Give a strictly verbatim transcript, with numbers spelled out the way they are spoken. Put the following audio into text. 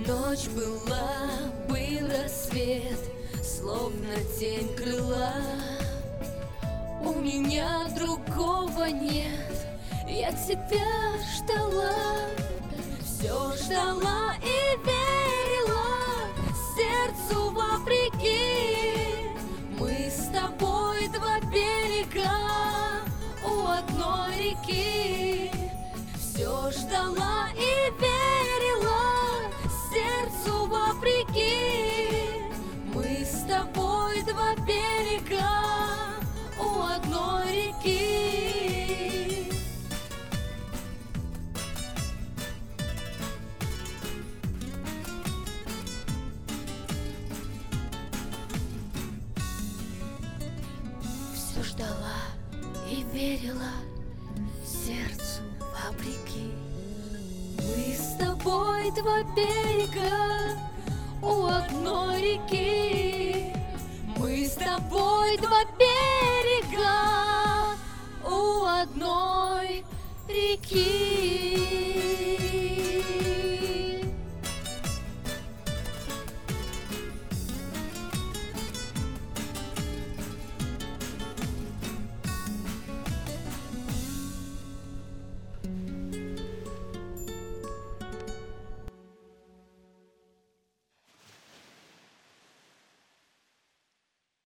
Ночь была, был рассвет, словно тень крыла. У меня другого нет, я тебя ждала, все ждала и верила, сердцу вопреки. Мы с тобой два берега у одной реки. Все ждала и верила, сердцу вопреки. Мы с тобой два берега у одной реки. Все ждала и верила, сердцу вопреки. Мы с тобой два берега у одной реки. Мы с тобой два берега у одной реки.